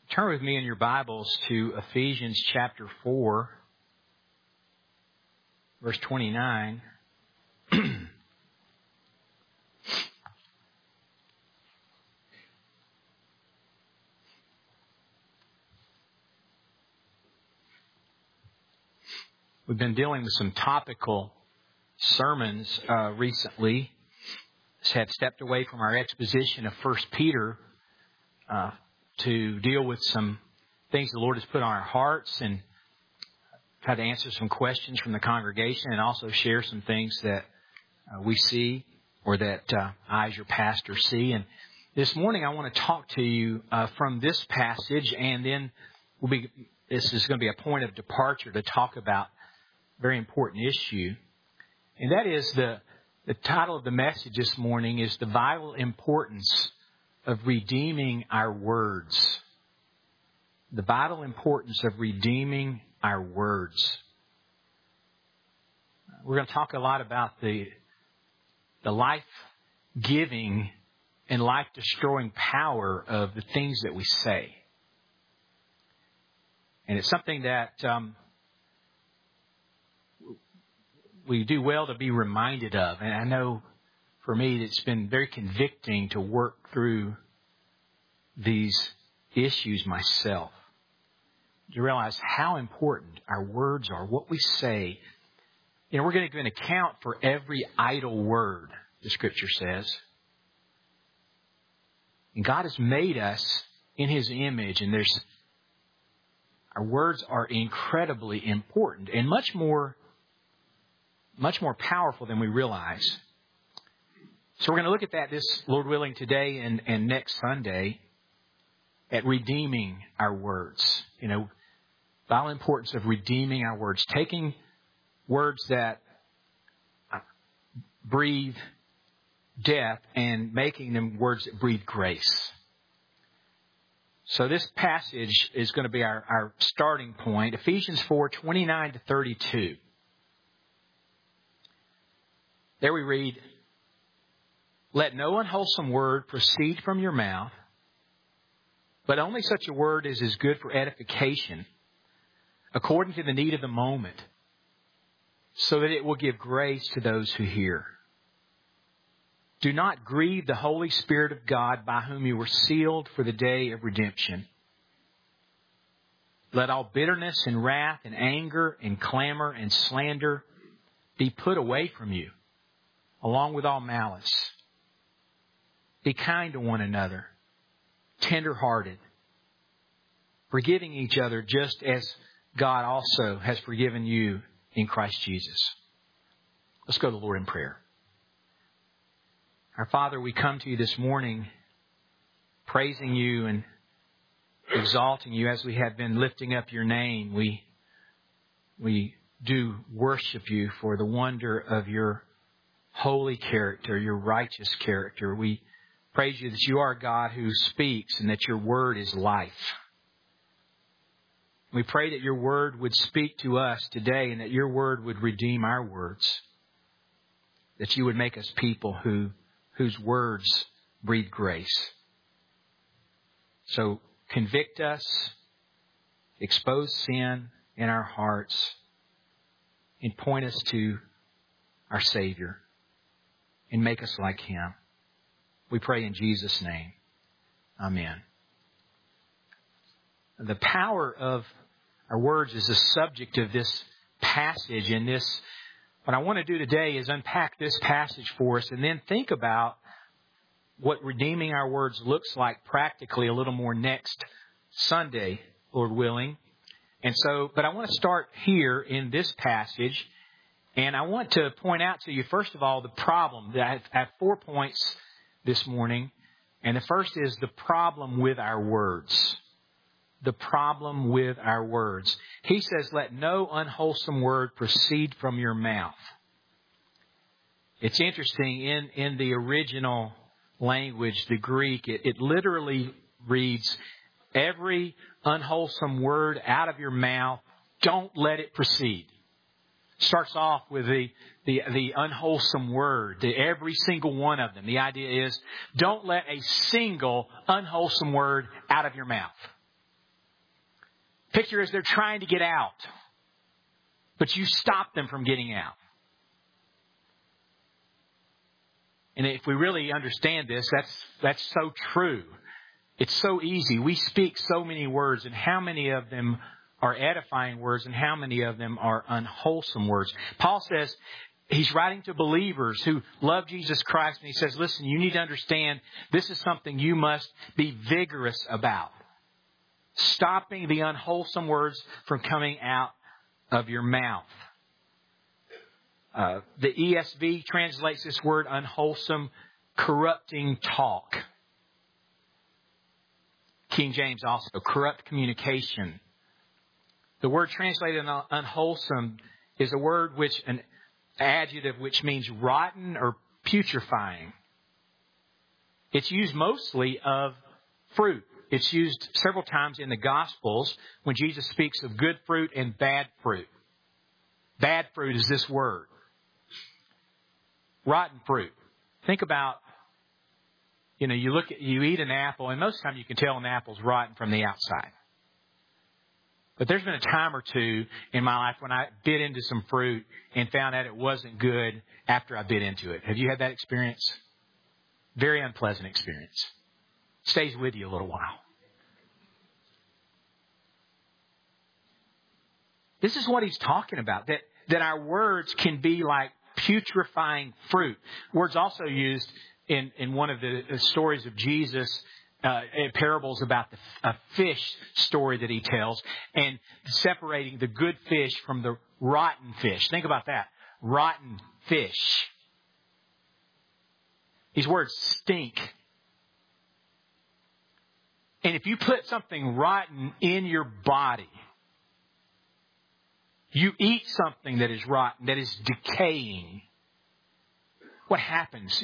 Turn with me in your Bibles to Ephesians chapter 4, verse 29. We've been dealing with some topical sermons recently. Have stepped away from our exposition of 1 Peter to deal with some things the Lord has put on our hearts and try to answer some questions from the congregation and also share some things that we see or that I as your pastor see. And this morning I want to talk to you from this passage, and then this is going to be a point of departure to talk about a very important issue. And that is the title of the message this morning is The Vital Importance of Redeeming Our Words. The vital importance of redeeming our words. We're going to talk a lot about the life-giving and life-destroying power of the things that we say. And it's something that we do well to be reminded of. And I know for me it's been very convicting to work through these issues myself. To realize how important our words are, what we say. You know, we're going to give an account for every idle word, the Scripture says. And God has made us in His image, and our words are incredibly important and much more powerful than we realize. So we're going to look at that this, Lord willing, today and next Sunday at redeeming our words. You know, vital importance of redeeming our words. Taking words that breathe death and making them words that breathe grace. So this passage is going to be our starting point. Ephesians 4, 29 to 32. There we read, "Let no unwholesome word proceed from your mouth, but only such a word as is good for edification, according to the need of the moment, so that it will give grace to those who hear. Do not grieve the Holy Spirit of God, by whom you were sealed for the day of redemption. Let all bitterness and wrath and anger and clamor and slander be put away from you, along with all malice. Be kind to one another, tender-hearted, forgiving each other just as God also has forgiven you in Christ Jesus." Let's go to the Lord in prayer. Our Father, we come to you this morning praising you and exalting you as we have been lifting up your name. We do worship you for the wonder of your holy character, your righteous character. We praise you that you are a God who speaks and that your word is life. We pray that your word would speak to us today and that your word would redeem our words. That you would make us people whose words breathe grace. So convict us, expose sin in our hearts, and point us to our Savior and make us like Him. We pray in Jesus' name. Amen. The power of our words is the subject of this passage. And what I want to do today is unpack this passage for us and then think about what redeeming our words looks like practically a little more next Sunday, Lord willing. But I want to start here in this passage. And I want to point out to you, first of all, the problem. I have 4 points this morning. And the first is the problem with our words. The problem with our words. He says, "Let no unwholesome word proceed from your mouth." It's interesting, in the original language, the Greek, it literally reads, "Every unwholesome word out of your mouth, don't let it proceed." Starts off with the unwholesome word, every single one of them. The idea is, don't let a single unwholesome word out of your mouth. Picture as they're trying to get out, but you stop them from getting out. And if we really understand this, that's so true. It's so easy. We speak so many words, and how many of them are edifying words and how many of them are unwholesome words. Paul says he's writing to believers who love Jesus Christ, and he says, listen, you need to understand this is something you must be vigorous about. Stopping the unwholesome words from coming out of your mouth. The ESV translates this word unwholesome, corrupting talk. King James also, corrupt communication. The word translated unwholesome is a word an adjective which means rotten or putrefying. It's used mostly of fruit. It's used several times in the Gospels when Jesus speaks of good fruit and bad fruit. Bad fruit is this word. Rotten fruit. Think about, you eat an apple, and most of the time you can tell an apple's rotten from the outside. But there's been a time or two in my life when I bit into some fruit and found out it wasn't good after I bit into it. Have you had that experience? Very unpleasant experience. Stays with you a little while. This is what he's talking about, that our words can be like putrefying fruit. Words also used in one of the stories of Jesus, parables about a fish story that he tells, and separating the good fish from the rotten fish. Think about that. Rotten fish. These words stink. And if you put something rotten in your body, you eat something that is rotten, that is decaying, what happens?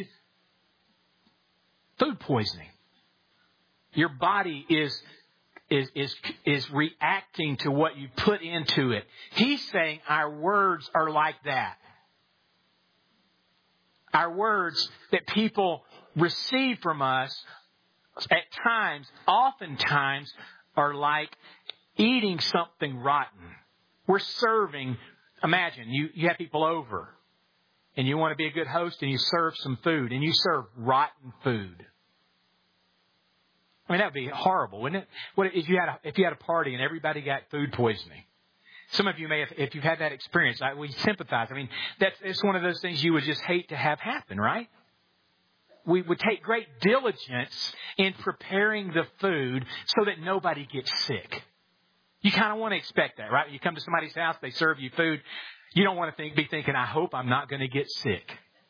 Food poisoning. Your body is reacting to what you put into it. He's saying our words are like that. Our words that people receive from us at times, oftentimes, are like eating something rotten. We're serving, imagine, you have people over, and you want to be a good host, and you serve some food, and you serve rotten food. I mean, that would be horrible, wouldn't it? What if you had a party and everybody got food poisoning? Some of you may have, if you've had that experience, we sympathize. I mean, it's one of those things you would just hate to have happen, right? We would take great diligence in preparing the food so that nobody gets sick. You kind of want to expect that, right? You come to somebody's house, they serve you food. You don't want to be thinking, I hope I'm not going to get sick.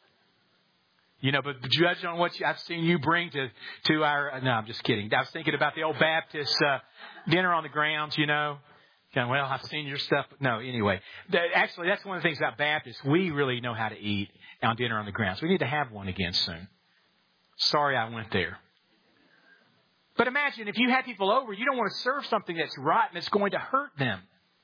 But judge on what I've seen you bring to our... No, I'm just kidding. I was thinking about the old Baptist dinner on the grounds, Well, I've seen your stuff. No, anyway. Actually, that's one of the things about Baptists. We really know how to eat on dinner on the grounds. We need to have one again soon. Sorry I went there. But imagine if you had people over, you don't want to serve something that's rotten, that's going to hurt them.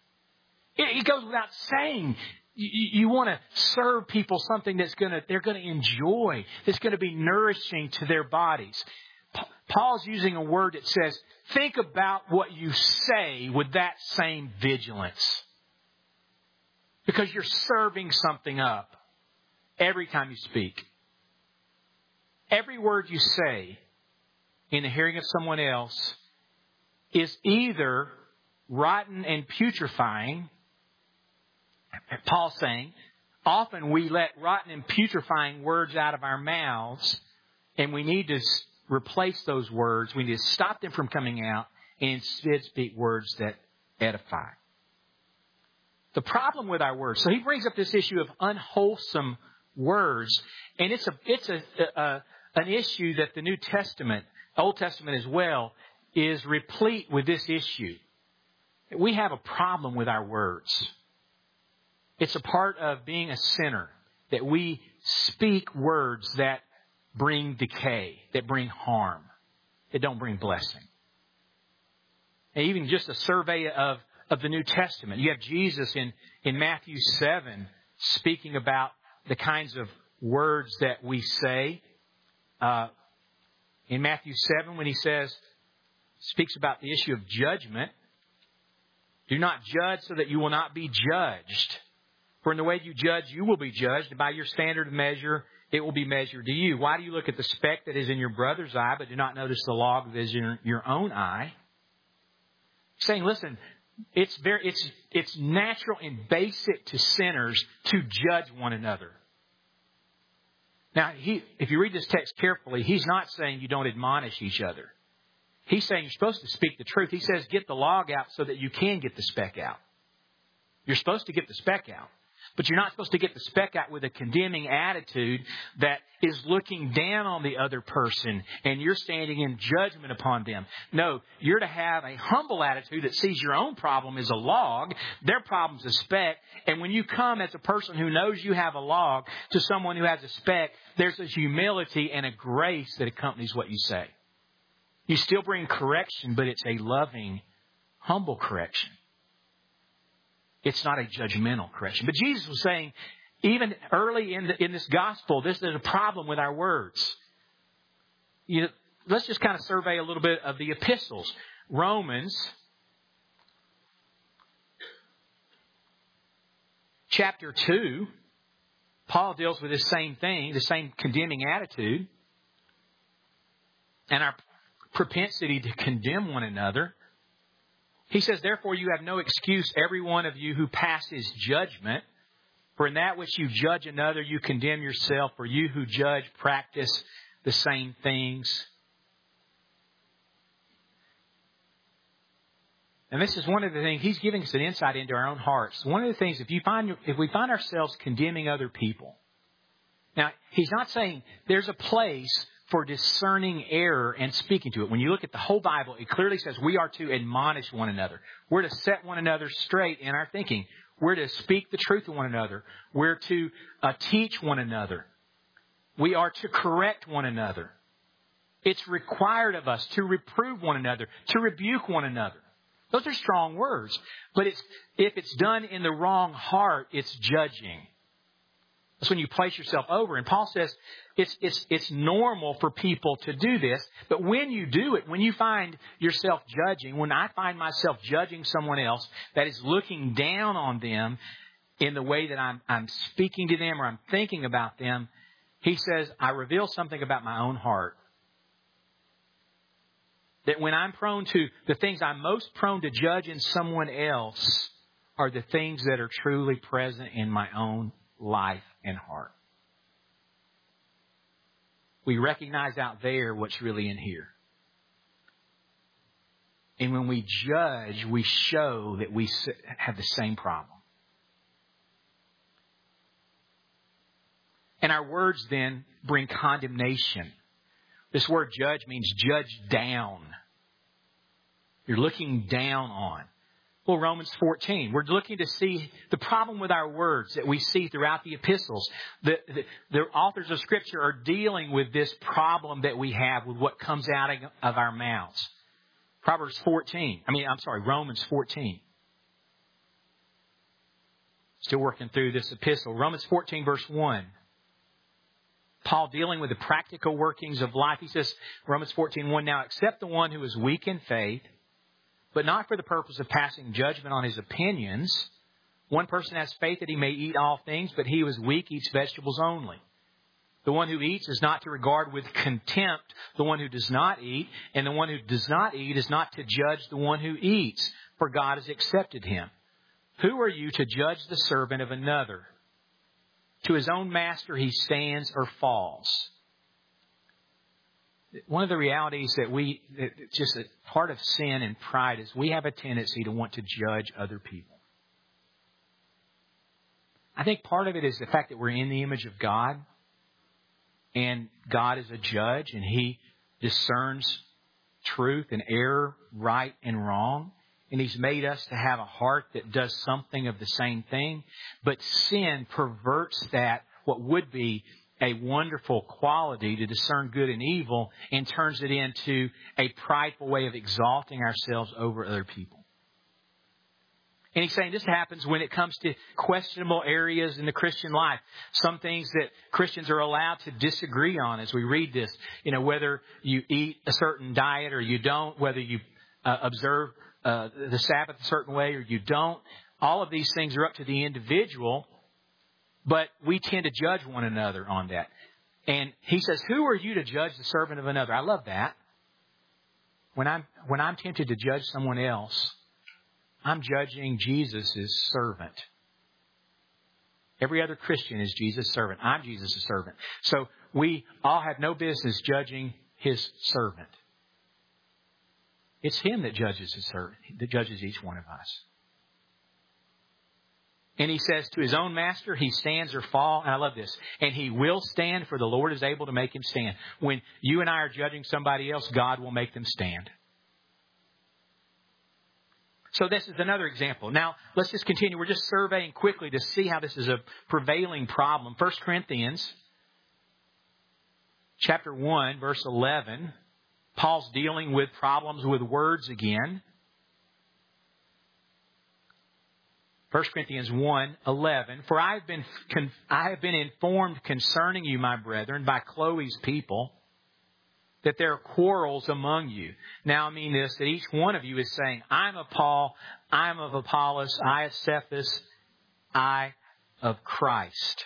It goes without saying. You want to serve people something they're going to enjoy, that's going to be nourishing to their bodies. Paul's using a word that says, think about what you say with that same vigilance. Because you're serving something up every time you speak. Every word you say in the hearing of someone else is either rotten and putrefying. Paul's saying, often we let rotten and putrefying words out of our mouths, and we need to replace those words. We need to stop them from coming out and instead speak words that edify. The problem with our words, so he brings up this issue of unwholesome words, and it's an issue that the New Testament, Old Testament as well, is replete with this issue. We have a problem with our words. It's a part of being a sinner that we speak words that bring decay, that bring harm, that don't bring blessing. And even just a survey of the New Testament. You have Jesus in Matthew 7 speaking about the kinds of words that we say. In Matthew 7, when he speaks about the issue of judgment, Do not judge so that you will not be judged. For in the way you judge, you will be judged. And by your standard of measure, it will be measured to you. Why do you look at the speck that is in your brother's eye, but do not notice the log that is in your own eye? Saying, listen, it's natural and basic to sinners to judge one another. Now, if you read this text carefully, he's not saying you don't admonish each other. He's saying you're supposed to speak the truth. He says get the log out so that you can get the speck out. You're supposed to get the speck out. But you're not supposed to get the speck out with a condemning attitude that is looking down on the other person and you're standing in judgment upon them. No, you're to have a humble attitude that sees your own problem as a log, their problem's a speck. And when you come as a person who knows you have a log to someone who has a speck, there's a humility and a grace that accompanies what you say. You still bring correction, but it's a loving, humble correction. It's not a judgmental correction. But Jesus was saying, even early in this gospel, there's a problem with our words. Let's just kind of survey a little bit of the epistles. Romans chapter 2, Paul deals with this same thing, the same condemning attitude, and our propensity to condemn one another. He says, therefore you have no excuse, every one of you who passes judgment. For in that which you judge another, you condemn yourself. For you who judge practice the same things. And this is one of the things, he's giving us an insight into our own hearts. One of the things, if we find ourselves condemning other people. Now, he's not saying there's a place for discerning error and speaking to it. When you look at the whole Bible, it clearly says we are to admonish one another. We're to set one another straight in our thinking. We're to speak the truth to one another. We're to teach one another. We are to correct one another. It's required of us to reprove one another, to rebuke one another. Those are strong words. But if it's done in the wrong heart, it's judging. That's when you place yourself over. And Paul says it's normal for people to do this. But when you do it, when you find yourself judging, when I find myself judging someone else that is looking down on them in the way that I'm speaking to them or I'm thinking about them, he says, I reveal something about my own heart. That when I'm prone to, the things I'm most prone to judge in someone else are the things that are truly present in my own life and heart. We recognize out there what's really in here. And when we judge, we show that we have the same problem. And our words then bring condemnation. This word judge means judge down. You're looking down on. Well, Romans 14, we're looking to see the problem with our words that we see throughout the epistles. The authors of Scripture are dealing with this problem that we have with what comes out of our mouths. Romans 14. Still working through this epistle. Romans 14, verse 1. Paul dealing with the practical workings of life. He says, Romans 14:1, now accept the one who is weak in faith, but not for the purpose of passing judgment on his opinions. One person has faith that he may eat all things, but he who is weak eats vegetables only. The one who eats is not to regard with contempt the one who does not eat, and the one who does not eat is not to judge the one who eats, for God has accepted him. Who are you to judge the servant of another? To his own master he stands or falls. One of the realities just a part of sin and pride is we have a tendency to want to judge other people. I think part of it is the fact that we're in the image of God, and God is a judge, and He discerns truth and error, right and wrong. And He's made us to have a heart that does something of the same thing. But sin perverts that, what would be a wonderful quality to discern good and evil, and turns it into a prideful way of exalting ourselves over other people. And he's saying this happens when it comes to questionable areas in the Christian life. Some things that Christians are allowed to disagree on as we read this. Whether you eat a certain diet or you don't, whether you observe the Sabbath a certain way or you don't. All of these things are up to the individual, but we tend to judge one another on that. And he says, who are you to judge the servant of another? I love that. When I'm tempted to judge someone else, I'm judging Jesus' servant. Every other Christian is Jesus' servant. I'm Jesus' servant. So we all have no business judging His servant. It's Him that judges His servant, that judges each one of us. And He says to His own master, He stands or fall. And I love this. And He will stand, for the Lord is able to make him stand. When you and I are judging somebody else, God will make them stand. So this is another example. Now, let's just continue. We're just surveying quickly to see how this is a prevailing problem. 1 Corinthians chapter 1, verse 11. Paul's dealing with problems with words again. 1 Corinthians 1:11. For I have been informed concerning you, my brethren, by Chloe's people, that there are quarrels among you. Now I mean this, that each one of you is saying, I'm of Paul, I'm of Apollos, I of Cephas, I of Christ.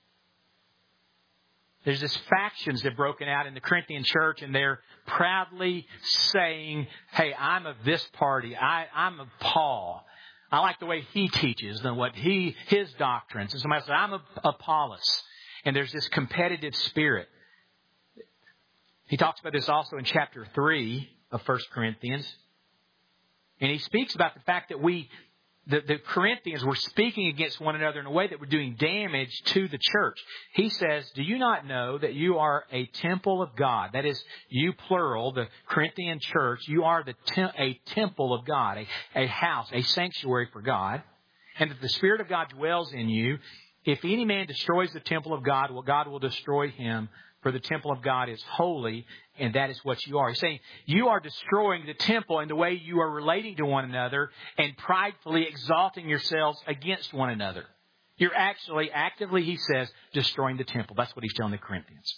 There's this factions that have broken out in the Corinthian church, and they're proudly saying, hey, I'm of this party, I'm of Paul. I like the way he teaches and what his doctrines. And somebody says, I'm of Apollos. And there's this competitive spirit. He talks about this also in chapter 3 of 1 Corinthians. And he speaks about the fact that the Corinthians were speaking against one another in a way that were doing damage to the church. He says, do you not know that you are a temple of God? That is, you plural, the Corinthian church, you are a temple of God, a house, a sanctuary for God. And that the Spirit of God dwells in you. If any man destroys the temple of God, well, God will destroy him. For the temple of God is holy, and that is what you are. He's saying you are destroying the temple in the way you are relating to one another and pridefully exalting yourselves against one another. You're actually, actively, he says, destroying the temple. That's what he's telling the Corinthians.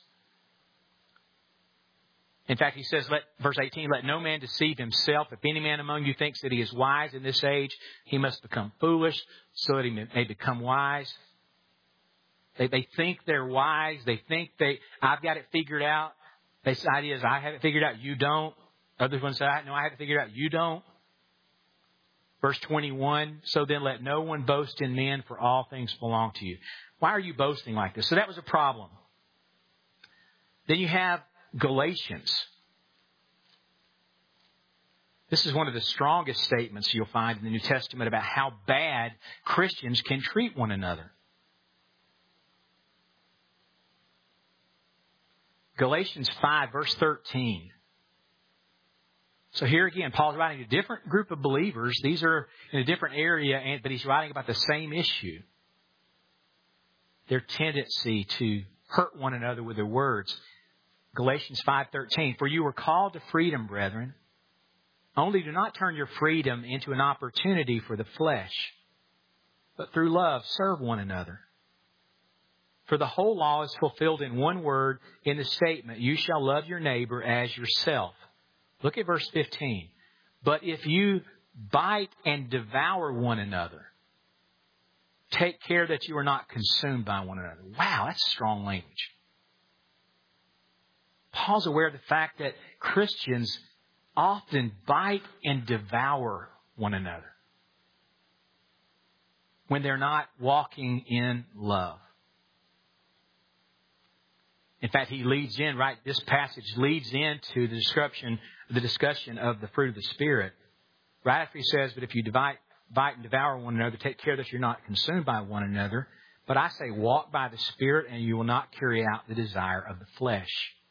In fact, he says, verse 18, let no man deceive himself. If any man among you thinks that he is wise in this age, he must become foolish so that he may become wise. They think they're wise. They think I've got it figured out. This idea is I have it figured out. You don't. Others one say, no, I have it figured out. You don't. Verse 21, so then let no one boast in men, for all things belong to you. Why are you boasting like this? So that was a problem. Then you have Galatians. This is one of the strongest statements you'll find in the New Testament about how bad Christians can treat one another. Galatians 5, verse 13. So here again, Paul's writing to a different group of believers. These are in a different area, but he's writing about the same issue. Their tendency to hurt one another with their words. Galatians 5:13. For you were called to freedom, brethren. Only do not turn your freedom into an opportunity for the flesh, but through love serve one another. For the whole law is fulfilled in one word in the statement, you shall love your neighbor as yourself. Look at verse 15. But if you bite and devour one another, take care that you are not consumed by one another. Wow, that's strong language. Paul's aware of the fact that Christians often bite and devour one another when they're not walking in love. In fact, he leads in, right? This passage leads into the discussion of the fruit of the Spirit. Right after he says, but if you bite and devour one another, take care that you're not consumed by one another. But I say, walk by the Spirit, and you will not carry out the desire of the flesh.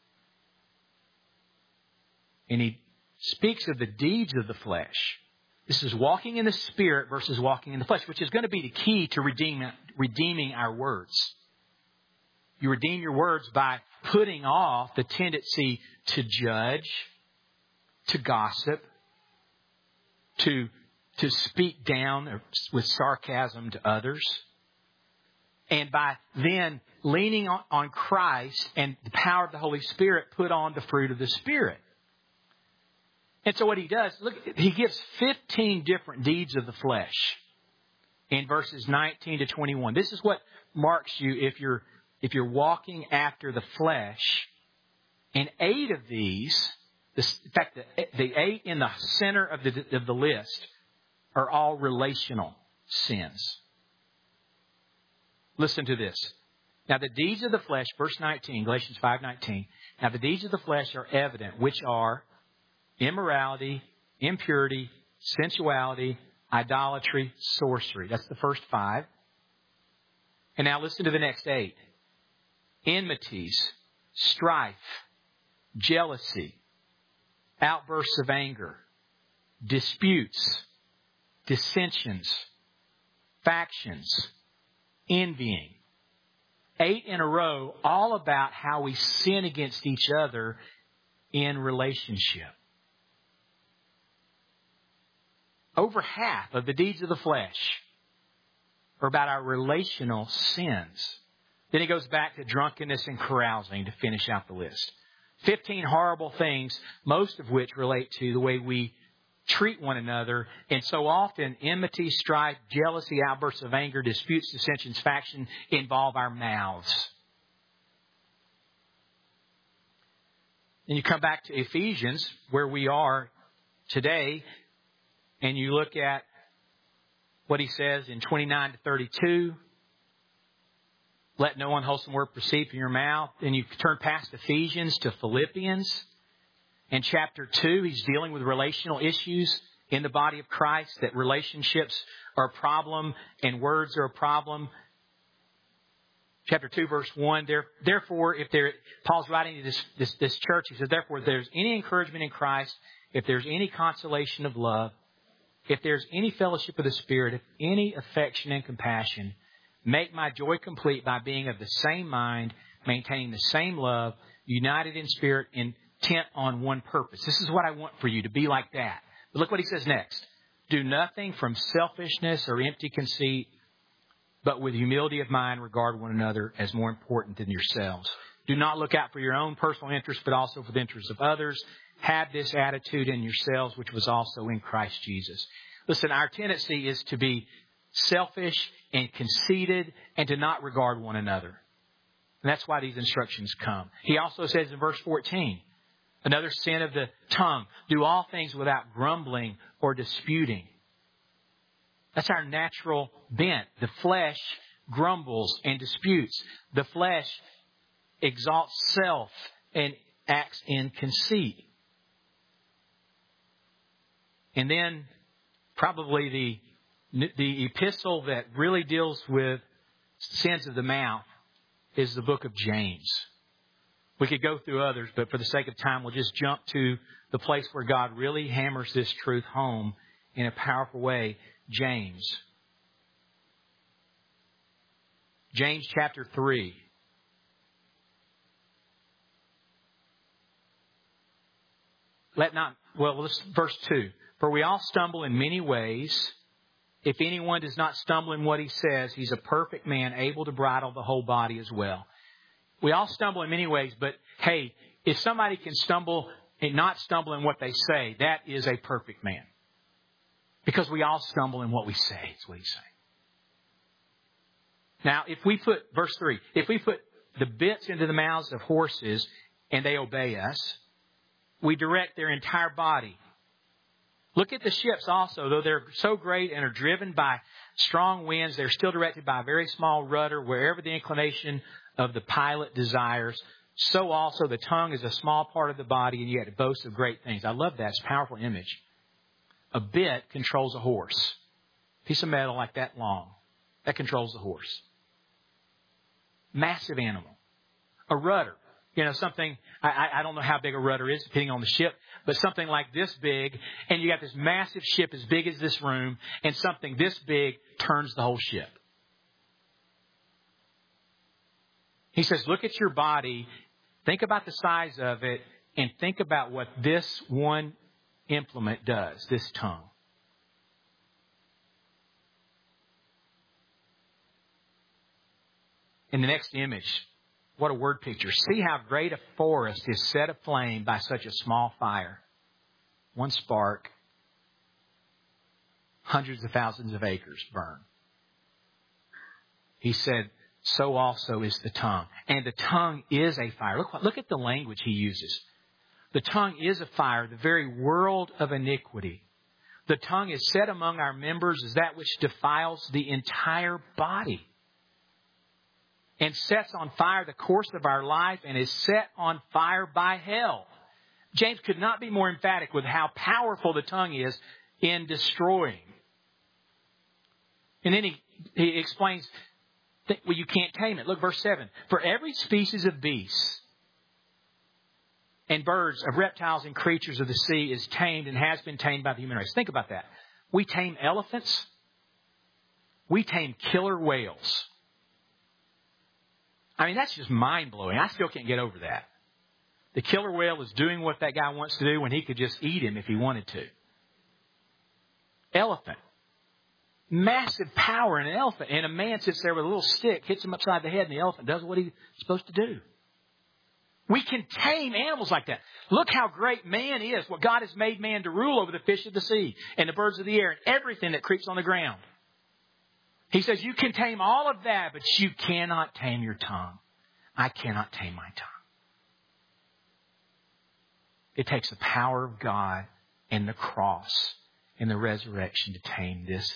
And he speaks of the deeds of the flesh. This is walking in the Spirit versus walking in the flesh, which is going to be the key to redeeming our words. You redeem your words by putting off the tendency to judge, to gossip, to speak down with sarcasm to others. And by then leaning on Christ and the power of the Holy Spirit, put on the fruit of the Spirit. And so what he does, look, he gives 15 different deeds of the flesh in verses 19 to 21. This is what marks you if you're walking after the flesh. And 8 of these, in fact, the 8 in the center of the list are all relational sins. Listen to this. Now the deeds of the flesh, verse 19, Galatians 5:19. Now the deeds of the flesh are evident, which are immorality, impurity, sensuality, idolatry, sorcery. That's the first 5. And now listen to the next 8. Enmities, strife, jealousy, outbursts of anger, disputes, dissensions, factions, envying. 8 in a row, all about how we sin against each other in relationship. Over half of the deeds of the flesh are about our relational sins. Then he goes back to drunkenness and carousing to finish out the list. 15 horrible things, most of which relate to the way we treat one another. And so often, enmity, strife, jealousy, outbursts of anger, disputes, dissensions, faction involve our mouths. And you come back to Ephesians, where we are today, and you look at what he says in 29 to 32. Let no unwholesome word proceed from your mouth. And you turn past Ephesians to Philippians. In chapter 2, he's dealing with relational issues in the body of Christ, that relationships are a problem and words are a problem. Chapter 2, verse 1, therefore, Paul's writing to this church, he says, therefore, if there's any encouragement in Christ, if there's any consolation of love, if there's any fellowship of the Spirit, if any affection and compassion, make my joy complete by being of the same mind, maintaining the same love, united in spirit, intent on one purpose. This is what I want for you, to be like that. But look what he says next. Do nothing from selfishness or empty conceit, but with humility of mind regard one another as more important than yourselves. Do not look out for your own personal interests, but also for the interests of others. Have this attitude in yourselves, which was also in Christ Jesus. Listen, our tendency is to be selfish and conceited and to not regard one another. And that's why these instructions come. He also says in verse 14, another sin of the tongue, do all things without grumbling or disputing. That's our natural bent. The flesh grumbles and disputes. The flesh exalts self and acts in conceit. And then probably the epistle that really deals with sins of the mouth is the book of James. We could go through others, but for the sake of time, we'll just jump to the place where God really hammers this truth home in a powerful way. James. James chapter 3. Verse 2. For we all stumble in many ways. If anyone does not stumble in what he says, he's a perfect man, able to bridle the whole body as well. We all stumble in many ways, but hey, if somebody can stumble and not stumble in what they say, that is a perfect man. Because we all stumble in what we say, is what he's saying. Now, verse 3, if we put the bits into the mouths of horses and they obey us, we direct their entire body. Look at the ships also. Though they're so great and are driven by strong winds, they're still directed by a very small rudder wherever the inclination of the pilot desires. So also the tongue is a small part of the body, and yet it boasts of great things. I love that. It's a powerful image. A bit controls a horse. A piece of metal like that long. That controls the horse. Massive animal. A rudder. Something, I don't know how big a rudder is, depending on the ship, but something like this big, and you got this massive ship as big as this room, and something this big turns the whole ship. He says, look at your body, think about the size of it, and think about what this one implement does, this tongue. In the next image, what a word picture. See how great a forest is set aflame by such a small fire. one spark, hundreds of thousands of acres burn. He said, so also is the tongue. And the tongue is a fire. Look at the language he uses. The tongue is a fire, the very world of iniquity. The tongue is set among our members as that which defiles the entire body and sets on fire the course of our life and is set on fire by hell. James could not be more emphatic with how powerful the tongue is in destroying. And then he explains, well, you can't tame it. Look, verse 7. For every species of beasts and birds, of reptiles and creatures of the sea is tamed and has been tamed by the human race. Think about that. We tame elephants. We tame killer whales. I mean, that's just mind-blowing. I still can't get over that. The killer whale is doing what that guy wants to do when he could just eat him if he wanted to. Elephant. Massive power in an elephant. And a man sits there with a little stick, hits him upside the head, and the elephant does what he's supposed to do. We can tame animals like that. Look how great man is. What God has made man to rule over the fish of the sea and the birds of the air and everything that creeps on the ground. He says you can tame all of that, but you cannot tame your tongue. I cannot tame my tongue. It takes the power of God and the cross and the resurrection to tame this.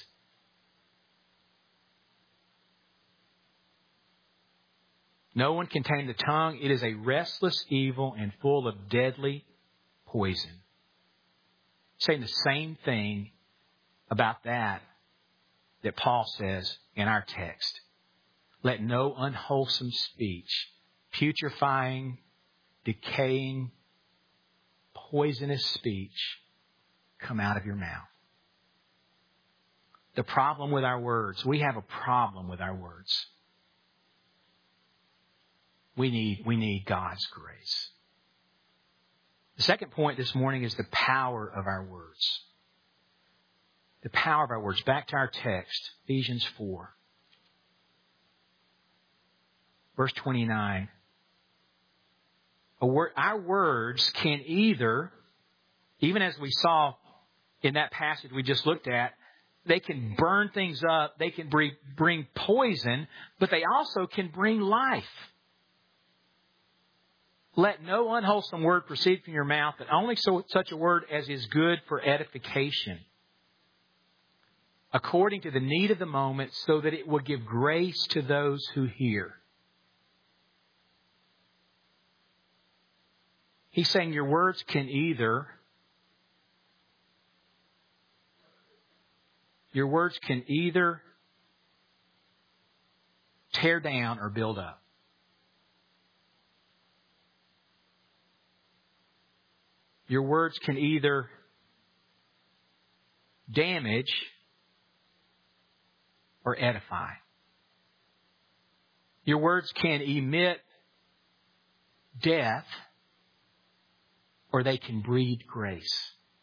No one can tame the tongue. It is a restless evil and full of deadly poison. Saying the same thing about that Paul says in our text. Let no unwholesome speech, putrefying, decaying, poisonous speech come out of your mouth. The problem with our words, we have a problem with our words. We need God's grace. The second point this morning is the power of our words. The power of our words. Back to our text, Ephesians 4. Verse 29. Our words can either, even as we saw in that passage we just looked at, they can burn things up, they can bring poison, but they also can bring life. Let no unwholesome word proceed from your mouth, but only such a word as is good for edification, according to the need of the moment, so that it will give grace to those who hear. He's saying your words can either tear down or build up. Your words can either damage or edify. Your words can emit death or they can breed grace.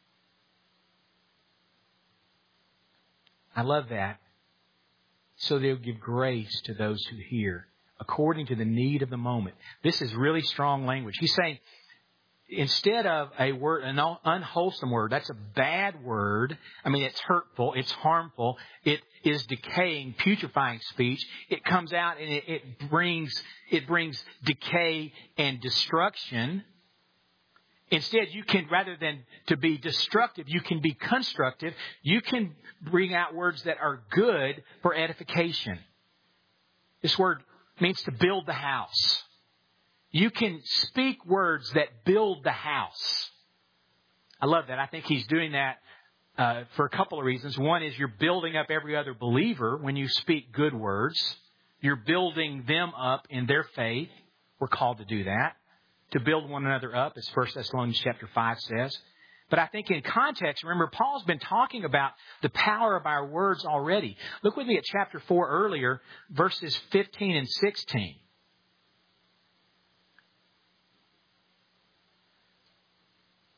I love that. So they'll give grace to those who hear, according to the need of the moment. This is really strong language. He's saying, instead of an unwholesome word, that's a bad word. I mean, it's hurtful, it's harmful, it is decaying, putrefying speech. It comes out and it brings decay and destruction. Instead, you can, rather than to be destructive, you can be constructive. You can bring out words that are good for edification. This word means to build the house. You can speak words that build the house. I love that. I think he's doing that for a couple of reasons. One is you're building up every other believer when you speak good words. You're building them up in their faith. We're called to do that. To build one another up, as 1 Thessalonians chapter 5 says. But I think in context, remember, Paul's been talking about the power of our words already. Look with me at chapter 4 earlier, verses 15 and 16.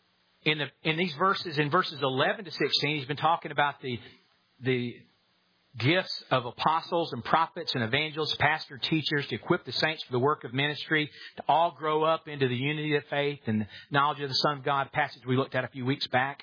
In these verses, in verses 11 to 16, he's been talking about the gifts of apostles and prophets and evangelists, pastors, teachers, to equip the saints for the work of ministry, to all grow up into the unity of faith and the knowledge of the Son of God, passage we looked at a few weeks back.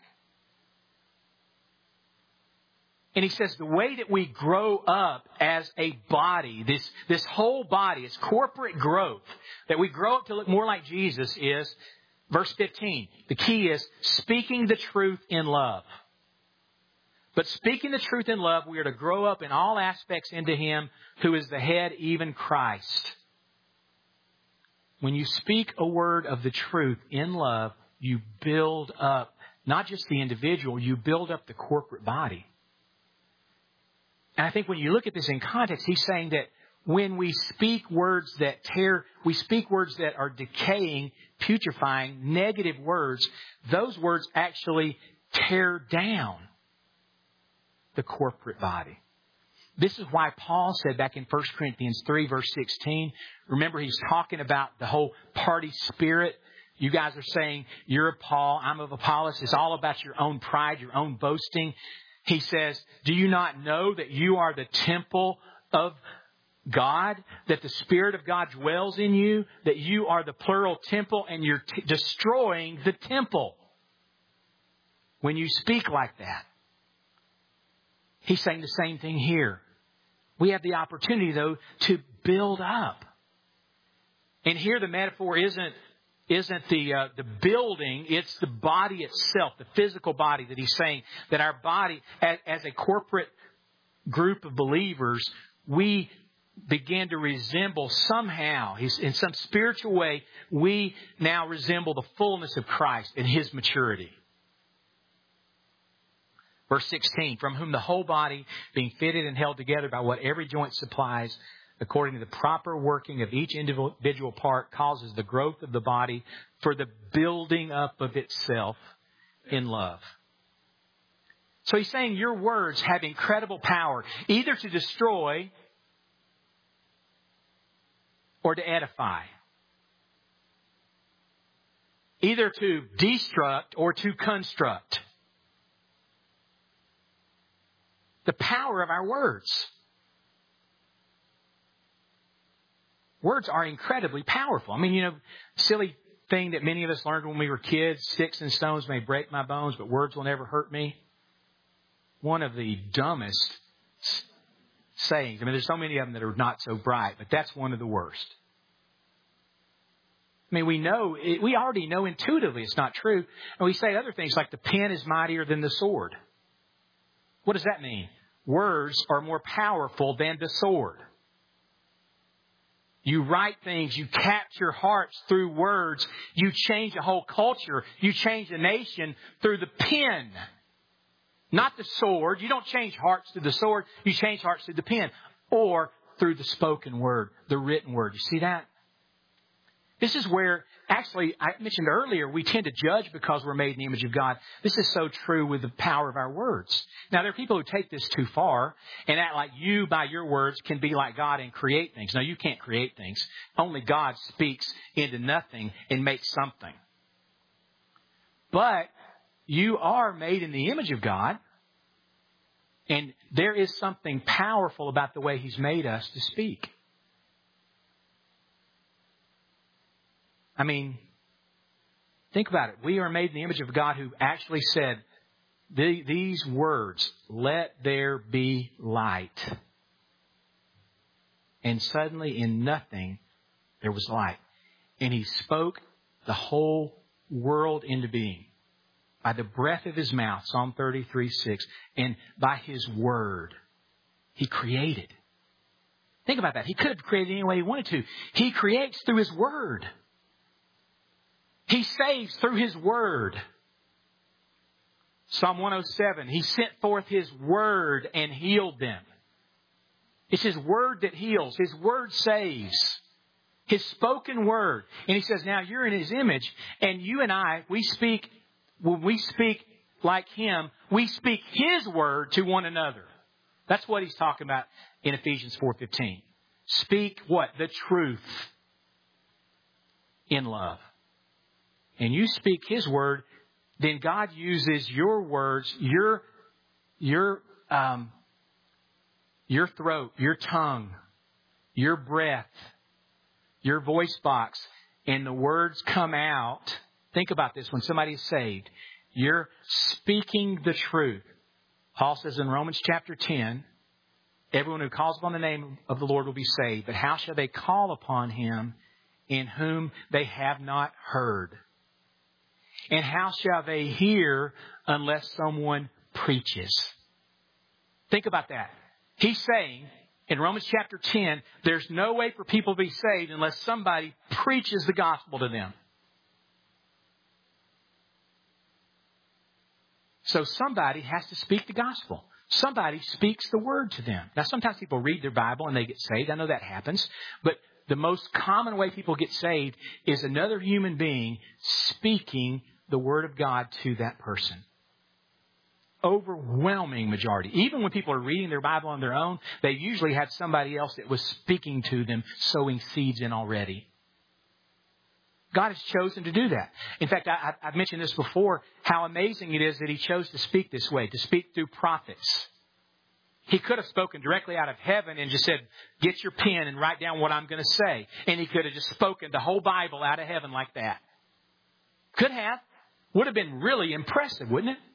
And he says the way that we grow up as a body, this whole body, it's corporate growth, that we grow up to look more like Jesus is, verse 15, the key is speaking the truth in love. But speaking the truth in love, we are to grow up in all aspects into Him who is the head, even Christ. When you speak a word of the truth in love, you build up not just the individual, you build up the corporate body. And I think when you look at this in context, he's saying that when we speak words that tear, we speak words that are decaying, putrefying, negative words, those words actually tear down the corporate body. This is why Paul said back in 1 Corinthians 3, verse 16, remember he's talking about the whole party spirit. You guys are saying, you're of Paul, I'm of Apollos. It's all about your own pride, your own boasting. He says, do you not know that you are the temple of God, that the Spirit of God dwells in you, that you are the plural temple and you're destroying the temple when you speak like that? He's saying the same thing here. We have the opportunity, though, to build up. And here the metaphor isn't the building, it's the body itself, the physical body that he's saying, that our body, as a corporate group of believers, we begin to resemble somehow, in some spiritual way, we now resemble the fullness of Christ in His maturity. Verse 16, from whom the whole body, being fitted and held together by what every joint supplies, according to the proper working of each individual part, causes the growth of the body for the building up of itself in love. So he's saying your words have incredible power, either to destroy or to edify. Either to destruct or to construct. The power of our words. Words are incredibly powerful. I mean, silly thing that many of us learned when we were kids, sticks and stones may break my bones, but words will never hurt me. One of the dumbest sayings. I mean, there's so many of them that are not so bright, but that's one of the worst. I mean, we already know intuitively it's not true. And we say other things like the pen is mightier than the sword. What does that mean? Words are more powerful than the sword. You write things, you capture hearts through words, you change a whole culture, you change a nation through the pen, not the sword. You don't change hearts through the sword, you change hearts through the pen or through the spoken word, the written word. You see that? This is where, actually, I mentioned earlier, we tend to judge because we're made in the image of God. This is so true with the power of our words. Now, there are people who take this too far and act like you, by your words, can be like God and create things. No, you can't create things. Only God speaks into nothing and makes something. But you are made in the image of God, and there is something powerful about the way He's made us to speak. I mean, think about it. We are made in the image of God who actually said these words, let there be light. And suddenly in nothing, there was light. And He spoke the whole world into being by the breath of His mouth, Psalm 33:6, and by His word, He created. Think about that. He could have created any way He wanted to. He creates through His word. He saves through His word. Psalm 107, He sent forth His word and healed them. It's His word that heals. His word saves. His spoken word. And He says, now you're in His image, and you and I, when we speak like Him, we speak His word to one another. That's what He's talking about in Ephesians 4:15. Speak what? The truth in love. And you speak His word, then God uses your words, your your throat, your tongue, your breath, your voice box, and the words come out. Think about this. When somebody is saved, you're speaking the truth. Paul says in Romans chapter 10, everyone who calls upon the name of the Lord will be saved. But how shall they call upon Him in whom they have not heard? And how shall they hear unless someone preaches? Think about that. He's saying in Romans chapter 10, there's no way for people to be saved unless somebody preaches the gospel to them. So somebody has to speak the gospel. Somebody speaks the word to them. Now, sometimes people read their Bible and they get saved. I know that happens. But the most common way people get saved is another human being speaking the word of God to that person. Overwhelming majority. Even when people are reading their Bible on their own, they usually had somebody else that was speaking to them, sowing seeds in already. God has chosen to do that. In fact, I've mentioned this before, how amazing it is that He chose to speak this way, to speak through prophets. He could have spoken directly out of heaven and just said, get your pen and write down what I'm going to say. And He could have just spoken the whole Bible out of heaven like that. Could have. Would have been really impressive, wouldn't it?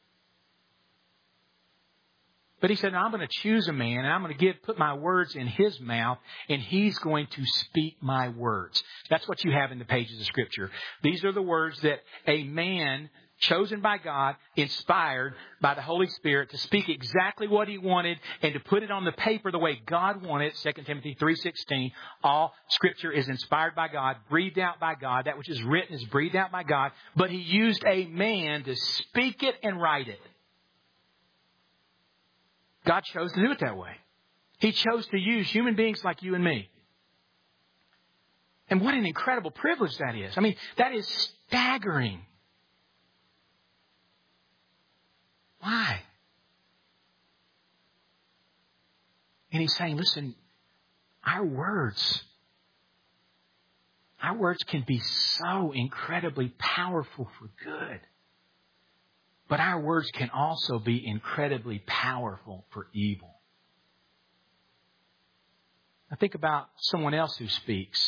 But He said, no, I'm going to choose a man and I'm going to put my words in his mouth and he's going to speak my words. That's what you have in the pages of Scripture. These are the words that a man chosen by God, inspired by the Holy Spirit to speak exactly what he wanted and to put it on the paper the way God wanted. 2 Timothy 3:16, all Scripture is inspired by God, breathed out by God. That which is written is breathed out by God. But He used a man to speak it and write it. God chose to do it that way. He chose to use human beings like you and me. And what an incredible privilege that is. I mean, that is staggering. Why? And He's saying, listen, our words can be so incredibly powerful for good. But our words can also be incredibly powerful for evil. Now think about someone else who speaks.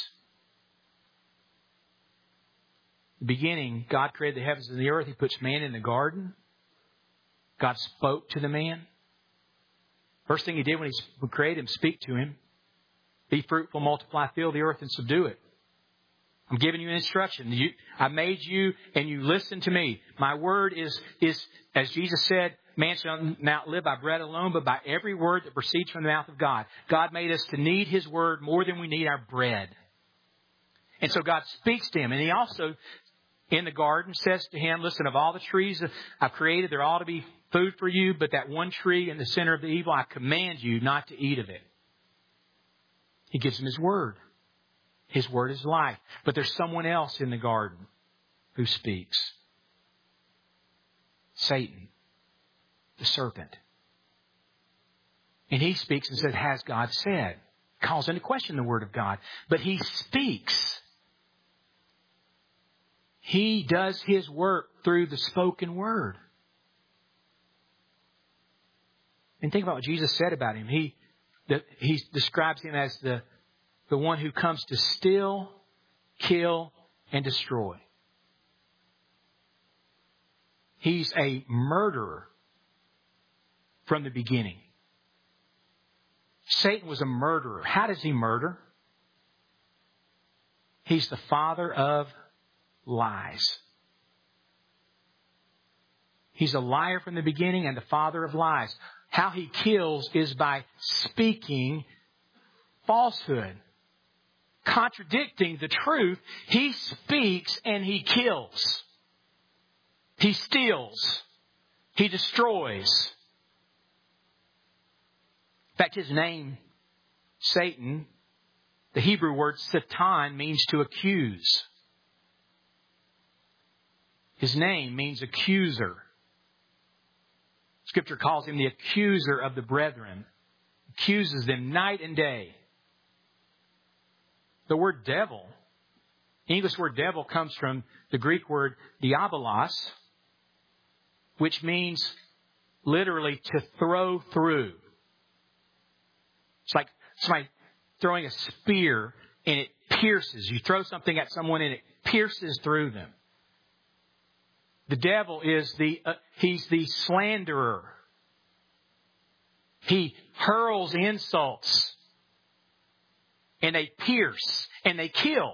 In the beginning, God created the heavens and the earth. He puts man in the garden. God spoke to the man. First thing He did when He created him, speak to him. Be fruitful, multiply, fill the earth, and subdue it. I'm giving you an instruction. I made you and you listen to me. My word is, as Jesus said, man shall not live by bread alone, but by every word that proceeds from the mouth of God. God made us to need His word more than we need our bread. And so God speaks to him. And He also, in the garden, says to him, listen, of all the trees I've created, there ought to be food for you, but that one tree in the center of the evil, I command you not to eat of it. He gives him His word. His word is life. But there's someone else in the garden who speaks. Satan, the serpent. And he speaks and says, has God said? Calls into question the word of God. But he speaks. He does his work through the spoken word. And think about what Jesus said about him. He describes him as the one who comes to steal, kill, and destroy. He's a murderer from the beginning. Satan was a murderer. How does he murder? He's the father of lies. He's a liar from the beginning and the father of lies. How he kills is by speaking falsehood. Contradicting the truth, he speaks and he kills. He steals. He destroys. In fact, his name, Satan, the Hebrew word Satan, means to accuse. His name means accuser. Scripture calls him the accuser of the brethren. Accuses them night and day. The word devil, the English word devil, comes from the Greek word diabolos, which means literally to throw through. It's like somebody throwing a spear and it pierces. You throw something at someone and it pierces through them. The devil is he's the slanderer. He hurls insults and they pierce and they kill.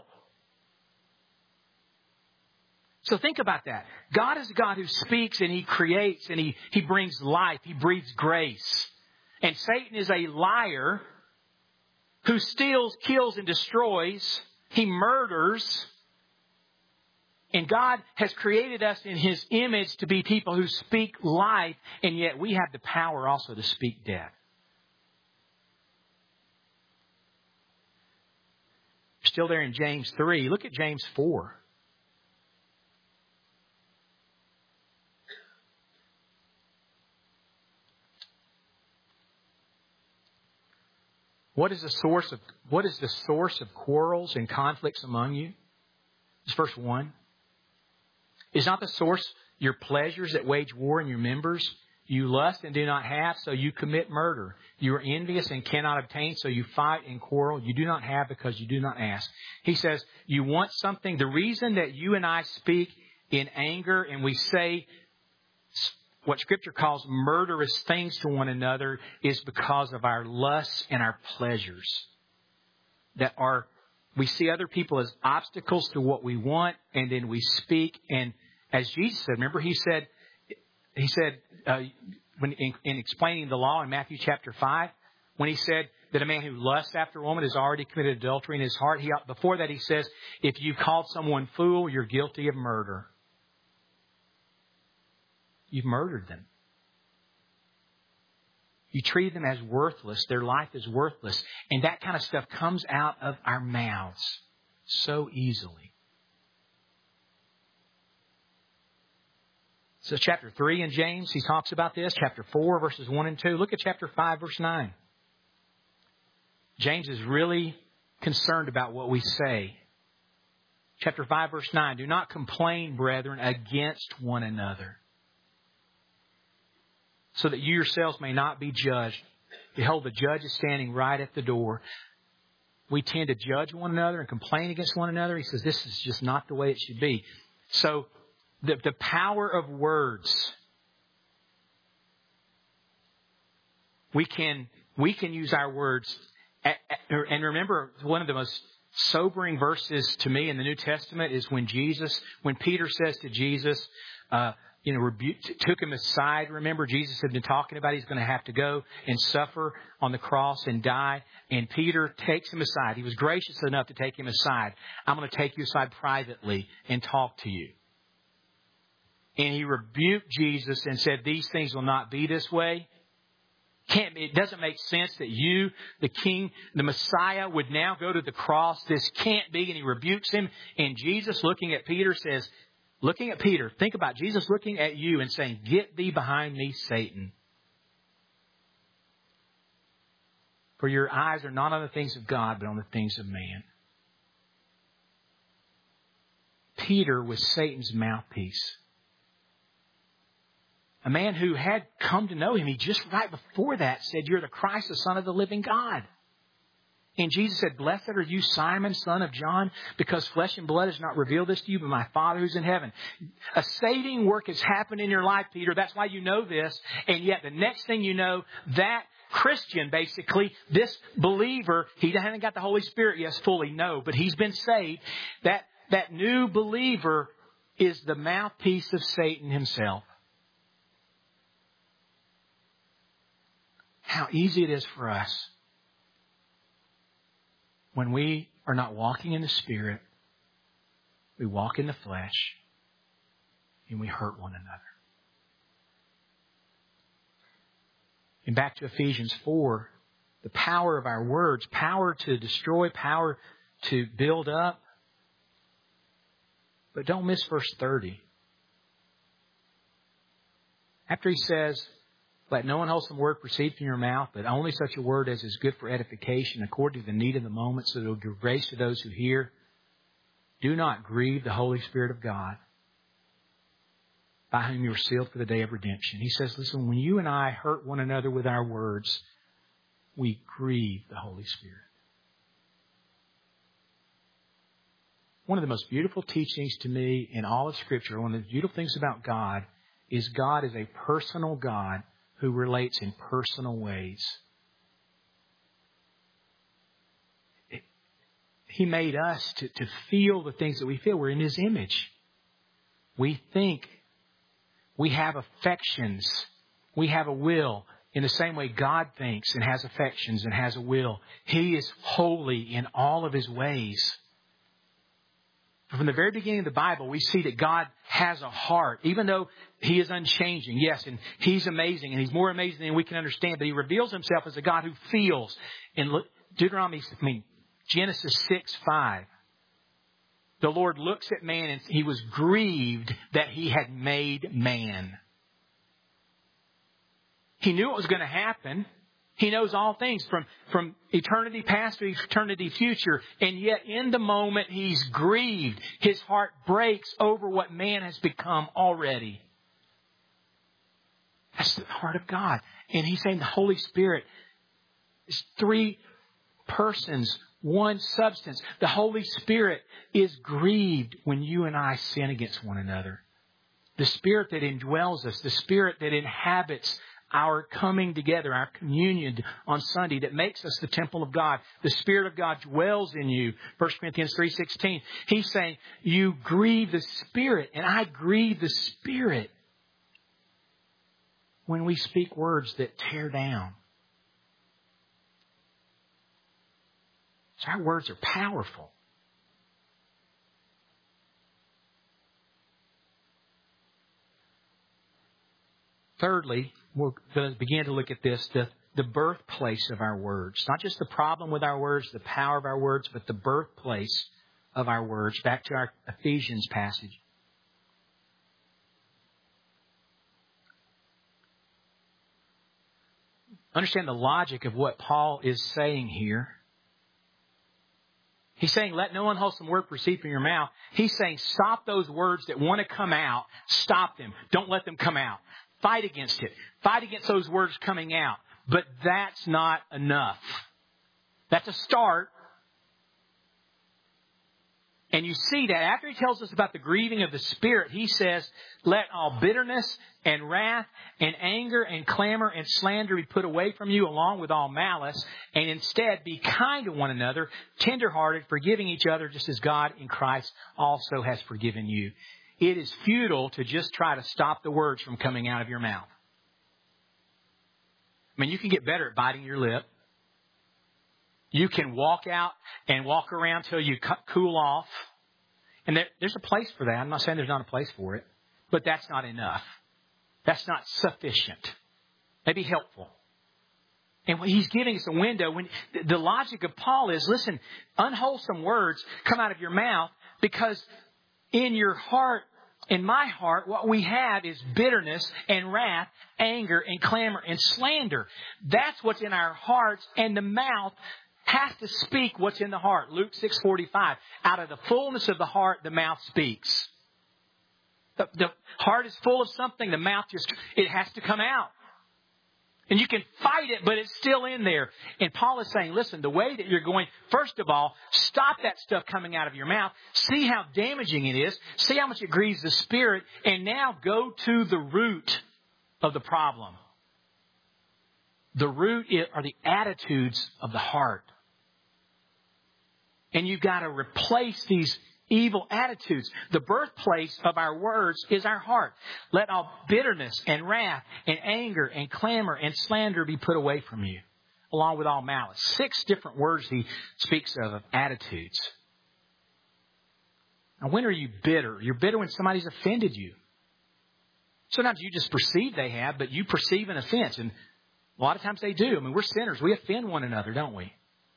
So think about that. God is a God who speaks and He creates and He brings life. He breathes grace. And Satan is a liar who steals, kills, and destroys. He murders. And God has created us in His image to be people who speak life, and yet we have the power also to speak death. Still there in James 3. Look at James 4. What is the source of quarrels and conflicts among you? It's verse 1. Is not the source your pleasures that wage war in your members? You lust and do not have, so you commit murder. You are envious and cannot obtain, so you fight and quarrel. You do not have because you do not ask. He says, you want something. The reason that you and I speak in anger and we say what Scripture calls murderous things to one another is because of our lusts and our pleasures. We see other people as obstacles to what we want, and then we speak. And as Jesus said, remember He said when in explaining the law in Matthew chapter 5, when He said that a man who lusts after a woman has already committed adultery in his heart. Before that He says, if you've called someone fool, you're guilty of murder. You've murdered them. You treat them as worthless. Their life is worthless. And that kind of stuff comes out of our mouths so easily. So chapter 3 in James, he talks about this. Chapter 4, verses 1 and 2. Look at chapter 5, verse 9. James is really concerned about what we say. Chapter 5, verse 9. Do not complain, brethren, against one another, so that you yourselves may not be judged. Behold, the judge is standing right at the door. We tend to judge one another and complain against one another. He says this is just not the way it should be. So the power of words. We can use our words. And remember, one of the most sobering verses to me in the New Testament is when Peter says to Jesus, took him aside. Remember, Jesus had been talking about he's going to have to go and suffer on the cross and die. And Peter takes him aside. He was gracious enough to take him aside. I'm going to take you aside privately and talk to you. And he rebuked Jesus and said, these things will not be this way. It doesn't make sense that you, the King, the Messiah, would now go to the cross. This can't be. And he rebukes him. And Jesus, looking at Peter, think about Jesus looking at you and saying, get thee behind me, Satan. For your eyes are not on the things of God, but on the things of man. Peter was Satan's mouthpiece. A man who had come to know him. He just right before that said, you're the Christ, the Son of the living God. And Jesus said, blessed are you, Simon, son of John, because flesh and blood has not revealed this to you, but my Father who's in heaven. A saving work has happened in your life, Peter. That's why you know this. And yet the next thing you know, that Christian, basically, this believer, he hasn't got the Holy Spirit yet fully, no, but he's been saved. That new believer is the mouthpiece of Satan himself. How easy it is for us when we are not walking in the Spirit, we walk in the flesh, and we hurt one another. And back to Ephesians 4, the power of our words, power to destroy, power to build up. But don't miss verse 30. After he says, let no unwholesome word proceed from your mouth, but only such a word as is good for edification, according to the need of the moment, so that it will give grace to those who hear. Do not grieve the Holy Spirit of God, by whom you are sealed for the day of redemption. He says, listen, when you and I hurt one another with our words, we grieve the Holy Spirit. One of the most beautiful teachings to me in all of Scripture, one of the beautiful things about God is a personal God who relates in personal ways. He made us to feel the things that we feel. We're in His image. We think. We have affections. We have a will. In the same way God thinks and has affections and has a will. He is holy in all of His ways. From the very beginning of the Bible, we see that God has a heart, even though He is unchanging. Yes, and He's amazing, and He's more amazing than we can understand. But He reveals Himself as a God who feels. In Genesis 6:5, the Lord looks at man and He was grieved that He had made man. He knew it was going to happen. He knows all things from eternity past to eternity future. And yet in the moment He's grieved. His heart breaks over what man has become already. That's the heart of God. And He's saying the Holy Spirit is 3 persons, 1 substance. The Holy Spirit is grieved when you and I sin against one another. The Spirit that indwells us, the Spirit that inhabits our coming together, our communion on Sunday that makes us the temple of God. The Spirit of God dwells in you. 1 Corinthians 3:16. He's saying, you grieve the Spirit, and I grieve the Spirit when we speak words that tear down. So our words are powerful. Thirdly, we're going to begin to look at this, the birthplace of our words. Not just the problem with our words, the power of our words, but the birthplace of our words. Back to our Ephesians passage. Understand the logic of what Paul is saying here. He's saying, let no unwholesome word proceed from your mouth. He's saying, stop those words that want to come out. Stop them. Don't let them come out. Fight against it. Fight against those words coming out. But that's not enough. That's a start. And you see that after he tells us about the grieving of the Spirit, he says, let all bitterness and wrath and anger and clamor and slander be put away from you along with all malice. And instead be kind to one another, tenderhearted, forgiving each other just as God in Christ also has forgiven you. It is futile to just try to stop the words from coming out of your mouth. I mean, you can get better at biting your lip. You can walk out and walk around till you cool off. And there's a place for that. I'm not saying there's not a place for it. But that's not enough. That's not sufficient. Maybe helpful. And when he's giving us a window, when the logic of Paul is, listen, unwholesome words come out of your mouth because in your heart, in my heart, what we have is bitterness and wrath, anger and clamor and slander. That's what's in our hearts, and the mouth has to speak what's in the heart. Luke 6:45. Out of the fullness of the heart, the mouth speaks. The heart is full of something. The mouth it has to come out. And you can fight it, but it's still in there. And Paul is saying, listen, the way that you're going, first of all, stop that stuff coming out of your mouth. See how damaging it is. See how much it grieves the Spirit. And now go to the root of the problem. The root are the attitudes of the heart. And you've got to replace these evil attitudes. The birthplace of our words is our heart. Let all bitterness and wrath and anger and clamor and slander be put away from you, along with all malice. 6 different words he speaks of attitudes. Now, when are you bitter? You're bitter when somebody's offended you. Sometimes you just perceive they have, but you perceive an offense. And a lot of times they do. I mean, we're sinners. We offend one another, don't we?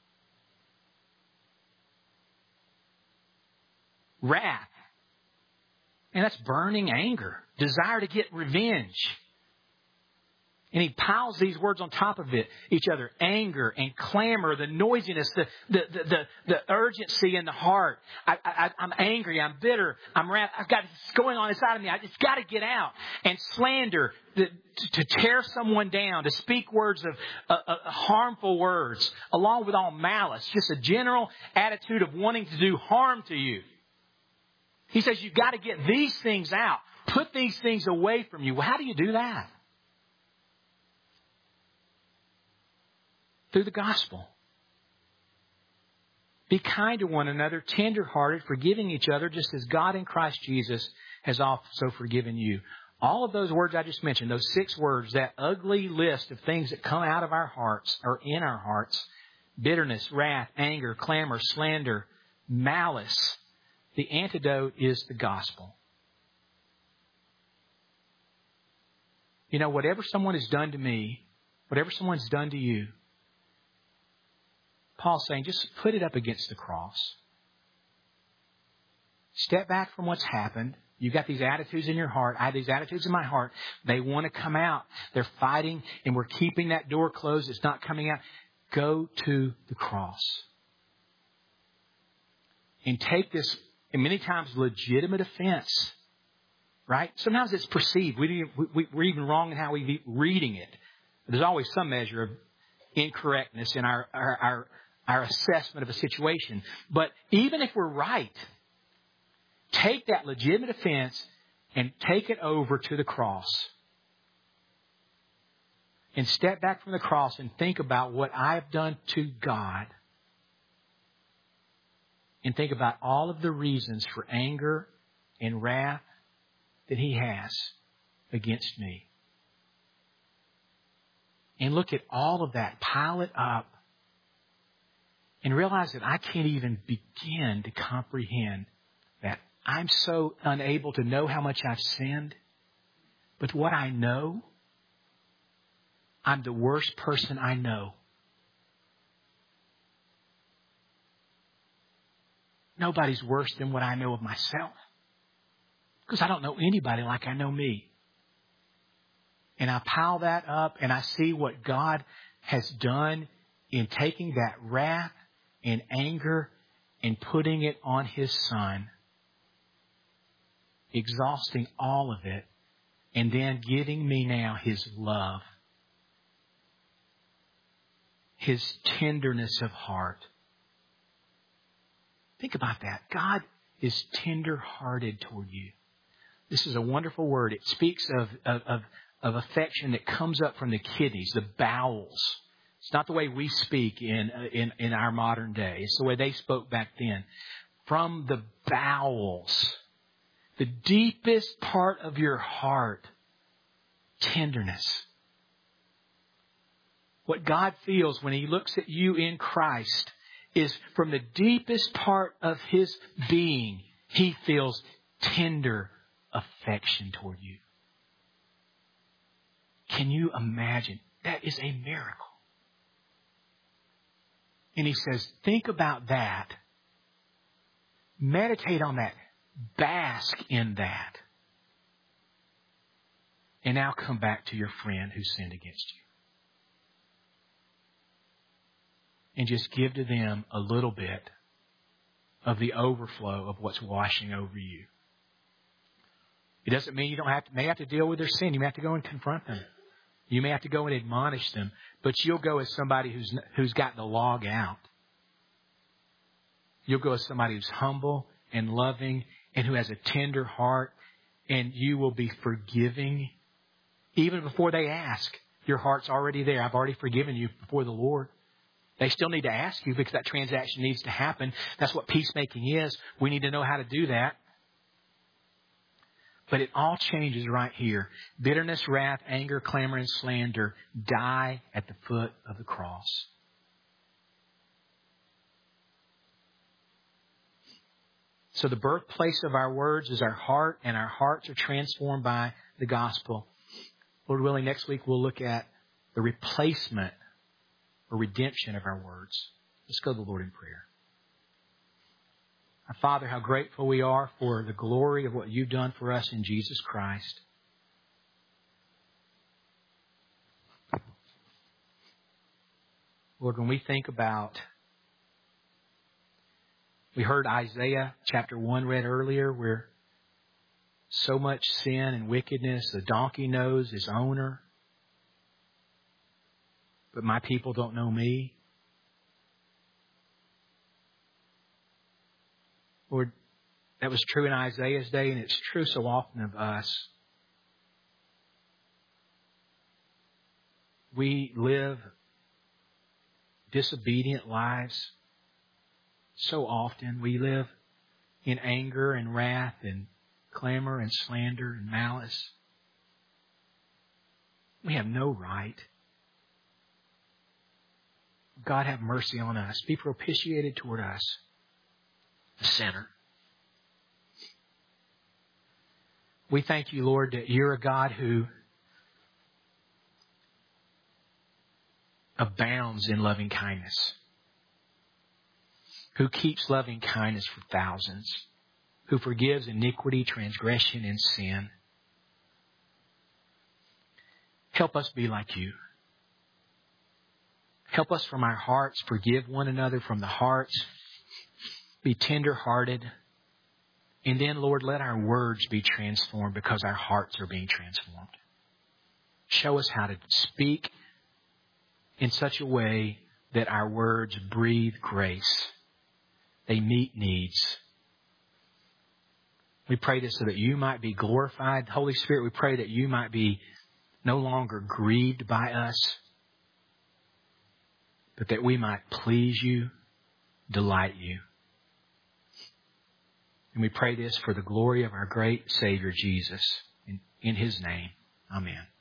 Wrath. And that's burning anger. Desire to get revenge. And he piles these words on top of each other. Anger and clamor, the noisiness, the urgency in the heart. I'm angry, I'm bitter, I'm wrath. I've got this going on inside of me. It's got to get out. And slander, to tear someone down, to speak words of harmful words, along with all malice. Just a general attitude of wanting to do harm to you. He says you've got to get these things out. Put these things away from you. Well, how do you do that? Through the gospel. Be kind to one another, tender-hearted, forgiving each other, just as God in Christ Jesus has also forgiven you. All of those words I just mentioned, those 6 words, that ugly list of things that come out of our hearts or in our hearts, bitterness, wrath, anger, clamor, slander, malice, the antidote is the gospel. You know, whatever someone has done to me, whatever someone's done to you, Paul's saying, just put it up against the cross. Step back from what's happened. You've got these attitudes in your heart. I have these attitudes in my heart. They want to come out. They're fighting, and we're keeping that door closed. It's not coming out. Go to the cross. And take this, and many times, legitimate offense. Right? Sometimes it's perceived. We're even wrong in how we're reading it. There's always some measure of incorrectness in our assessment of a situation. But even if we're right, take that legitimate offense and take it over to the cross. And step back from the cross and think about what I've done to God. And think about all of the reasons for anger and wrath that He has against me. And look at all of that, pile it up, and realize that I can't even begin to comprehend that. I'm so unable to know how much I've sinned. But what I know, I'm the worst person I know. Nobody's worse than what I know of myself. Because I don't know anybody like I know me. And I pile that up and I see what God has done in taking that wrath and anger and putting it on His Son. Exhausting all of it. And then giving me now His love. His tenderness of heart. Think about that. God is tender-hearted toward you. This is a wonderful word. It speaks of affection that comes up from the kidneys, the bowels. It's not the way we speak in our modern day. It's the way they spoke back then. From the bowels, the deepest part of your heart, tenderness. What God feels when He looks at you in Christ is from the deepest part of His being, He feels tender affection toward you. Can you imagine? That is a miracle. And He says, think about that. Meditate on that. Bask in that. And now come back to your friend who sinned against you. And just give to them a little bit of the overflow of what's washing over you. It doesn't mean you may have to deal with their sin. You may have to go and confront them. You may have to go and admonish them. But you'll go as somebody who's got the log out. You'll go as somebody who's humble and loving and who has a tender heart. And you will be forgiving. Even before they ask, your heart's already there. I've already forgiven you before the Lord. They still need to ask you because that transaction needs to happen. That's what peacemaking is. We need to know how to do that. But it all changes right here. Bitterness, wrath, anger, clamor, and slander die at the foot of the cross. So the birthplace of our words is our heart, and our hearts are transformed by the gospel. Lord willing, next week we'll look at the replacement or redemption of our words. Let's go to the Lord in prayer. Our Father, how grateful we are for the glory of what you've done for us in Jesus Christ. Lord, when we think about, we heard Isaiah chapter 1 read earlier, where so much sin and wickedness, the donkey knows his owner, but my people don't know me. Lord, that was true in Isaiah's day, and it's true so often of us. We live disobedient lives so often. We live in anger and wrath and clamor and slander and malice. We have no right. God, have mercy on us. Be propitiated toward us, the sinner. We thank you, Lord, that you're a God who abounds in loving kindness, who keeps loving kindness for thousands, who forgives iniquity, transgression, and sin. Help us be like you. Help us from our hearts forgive one another from the hearts, be tender-hearted, and then, Lord, let our words be transformed because our hearts are being transformed. Show us how to speak in such a way that our words breathe grace. They meet needs. We pray this so that you might be glorified. Holy Spirit, we pray that you might be no longer grieved by us, but that we might please you, delight you. And we pray this for the glory of our great Savior, Jesus. In His name, amen.